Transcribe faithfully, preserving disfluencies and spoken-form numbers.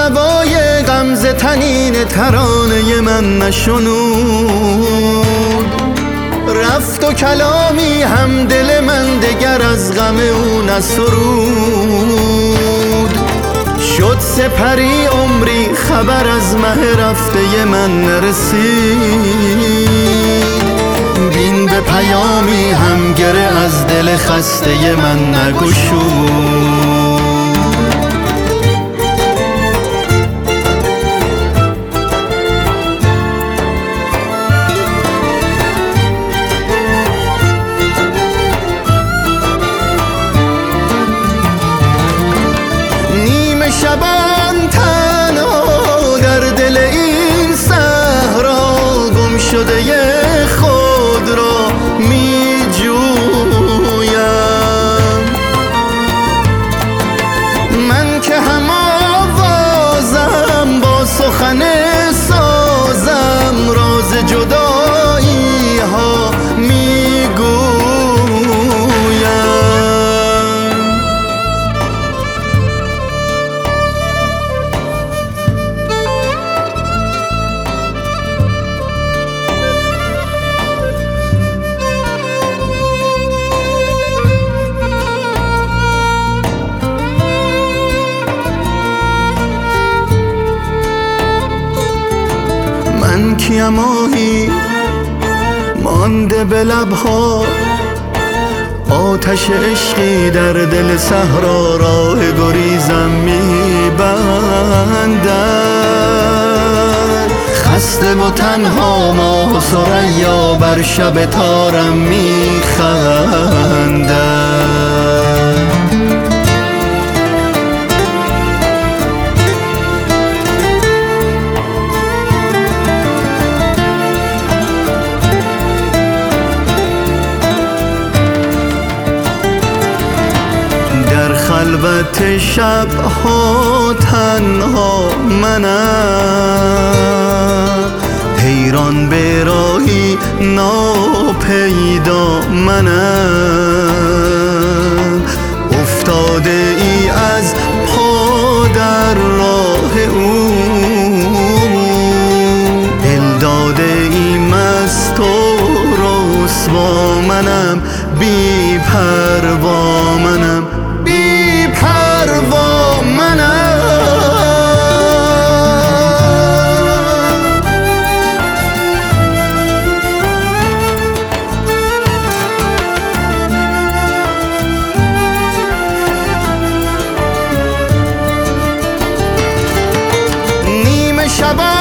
نوای غمزه تنین ترانه من نشنود، رفت و کلامی هم دل من دگر از غم او نسرود. شد سپری عمری خبر از مه رفته من نرسید، بین به پیامی هم گره از دل خسته من نگشود. شبان تنها در دل این صحرا گم شده خود را می جویم. من که هم آوازم با سخن سازم، راز جدایی ها می گویم. من کیم آهی مانده به لبها، آتش عشقی در دل صحرا راه گریزم می‌بندد. خسته و تنها ماه و ثریا بر شب تارم می‌خندد. خلوت شبها تنها منم، حیران به راهی ناپیدا منم. افتاده ای از پا در راه او، دل داده ای مست و رسوا منم، بی پروا منم، بی پروا منم. نیمه شب